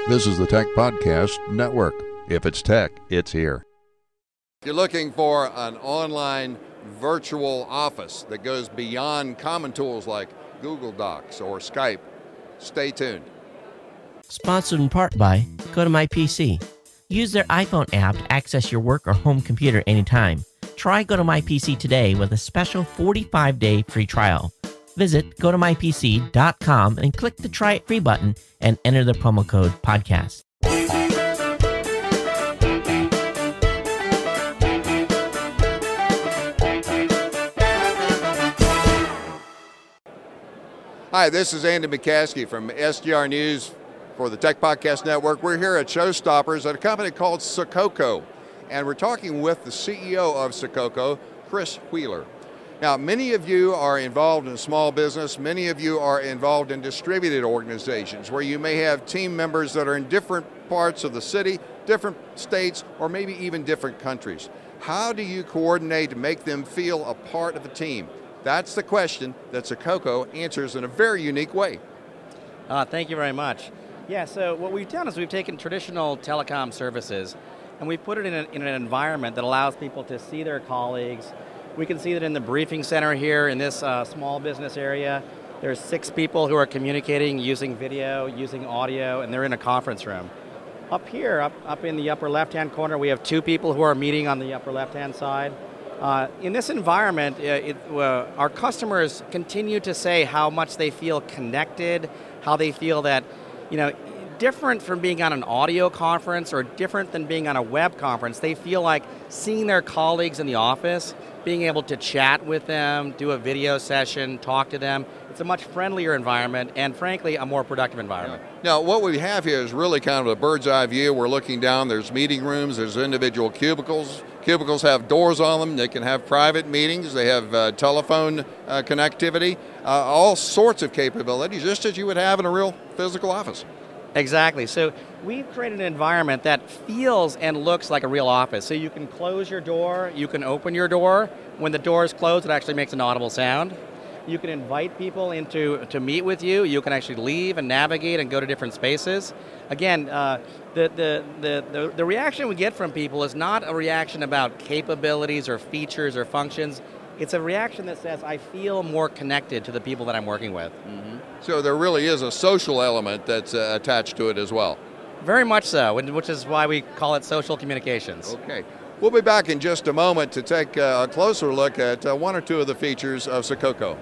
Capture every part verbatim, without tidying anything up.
This is the Tech Podcast Network. If it's tech, it's here. If you're looking for an online virtual office that goes beyond common tools like Google Docs or Skype, stay tuned. Sponsored in part by Go to My P C. Use their iPhone app to access your work or home computer anytime. Try Go to My P C today with a special forty-five day free trial. Visit go to my p c dot com and click the Try It Free button and enter the promo code podcast. Hi, this is Andy McCaskey from S G R News for the Tech Podcast Network. We're here at Showstoppers at a company called Sococo, and we're talking with the C E O of Sococo, Chris Wheeler. Now, many of you are involved in small business. Many of you are involved in distributed organizations where you may have team members that are in different parts of the city, different states, or maybe even different countries. How do you coordinate to make them feel a part of a team? That's the question that Sococo answers in a very unique way. Uh, thank you very much. Yeah, so what we've done is we've taken traditional telecom services and we've put it in, a, in an environment that allows people to see their colleagues. We can see that in the briefing center here in this uh, small business area, there's six people who are communicating using video, using audio, and they're in a conference room. Up here, up, up in the upper left-hand corner, we have two people who are meeting on the upper left-hand side. Uh, in this environment, uh, it, uh, our customers continue to say how much they feel connected, how they feel that, you know, different from being on an audio conference or different than being on a web conference, they feel like seeing their colleagues in the office, being able to chat with them, do a video session, talk to them. It's a much friendlier environment and frankly, a more productive environment. Yeah. Now, what we have here is really kind of a bird's eye view. We're looking down, there's meeting rooms, there's individual cubicles. Cubicles have doors on them, they can have private meetings, they have uh, telephone uh, connectivity, uh, all sorts of capabilities, just as you would have in a real physical office. Exactly. So we've created an environment that feels and looks like a real office. So you can close your door, you can open your door. When the door is closed, it actually makes an audible sound. You can invite people into to meet with you. You can actually leave and navigate and go to different spaces. Again, uh, the, the, the, the, the reaction we get from people is not a reaction about capabilities or features or functions. It's a reaction that says, I feel more connected to the people that I'm working with. Mm-hmm. So there really is a social element that's uh, attached to it as well. Very much so, which is why we call it social communications. Okay. We'll be back in just a moment to take a closer look at uh, one or two of the features of Sococo.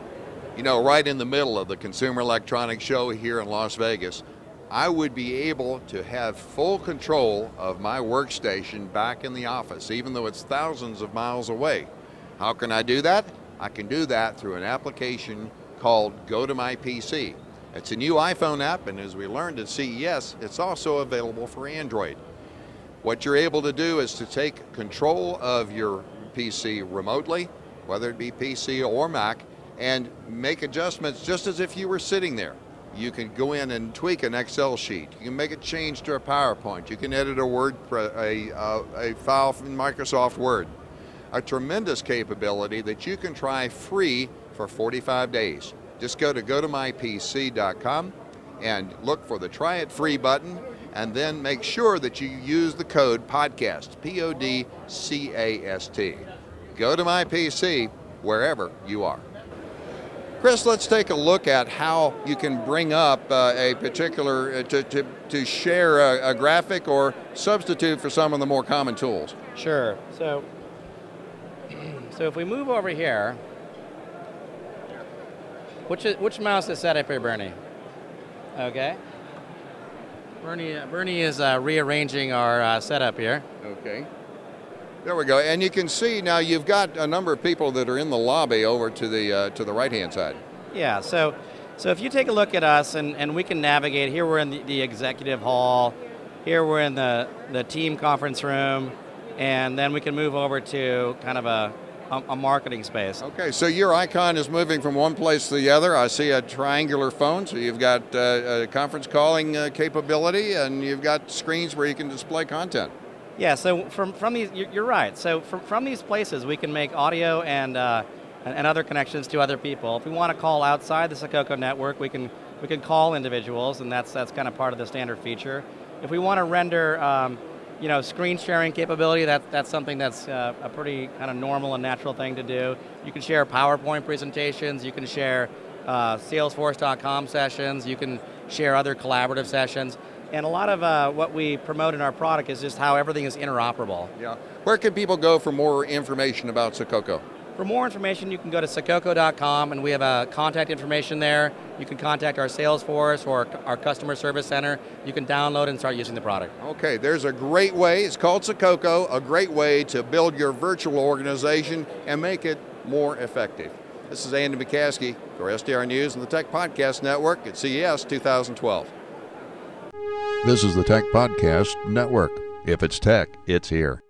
You know, right in the middle of the Consumer Electronics Show here in Las Vegas, I would be able to have full control of my workstation back in the office, even though it's thousands of miles away. How can I do that? I can do that through an application called Go to My P C. It's a new iPhone app, and as we learned at C E S, it's also available for Android. What you're able to do is to take control of your P C remotely, whether it be P C or Mac, and make adjustments just as if you were sitting there. You can go in and tweak an Excel sheet. You can make a change to a PowerPoint. You can edit a Word, a, a, a file from Microsoft Word. A tremendous capability that you can try free for forty-five days. Just go to go to my p c dot com and look for the Try It Free button, and then make sure that you use the code PODCAST, P O D C A S T. Go to My P C wherever you are. Chris, let's take a look at how you can bring up uh, a particular, uh, to, to, to share a, a graphic or substitute for some of the more common tools. Sure. So, so if we move over here, which is, which mouse is set up here, Bernie? Okay. Bernie, uh, Bernie is uh, rearranging our uh, setup here. Okay. There we go. And you can see now you've got a number of people that are in the lobby over to the uh, to the right-hand side. Yeah. So, so if you take a look at us, and, and we can navigate. Here we're in the, the executive hall. Here we're in the the team conference room, and then we can move over to kind of a a, a marketing space. Okay, so your icon is moving from one place to the other. I see a triangular phone, so you've got uh, a conference calling uh, capability, and you've got screens where you can display content. Yeah, so from, from these, you're right. So from, from these places, we can make audio and, uh, and and other connections to other people. If we want to call outside the Sococo network, we can We can call individuals, and that's that's kind of part of the standard feature. If we want to render, um, you know, screen sharing capability, that that's something that's uh, a pretty kind of normal and natural thing to do. You can share PowerPoint presentations. You can share uh, Salesforce dot com sessions. You can share other collaborative sessions. And a lot of uh, what we promote in our product is just how everything is interoperable. Yeah. Where can people go for more information about Sococo? For more information, you can go to Sococo dot com, and we have uh, contact information there. You can contact our Salesforce or our customer service center. You can download and start using the product. Okay, there's a great way. It's called Sococo, a great way to build your virtual organization and make it more effective. This is Andy McCaskey for S D R News and the Tech Podcast Network at C E S two thousand twelve. This is the Tech Podcast Network. If it's tech, it's here.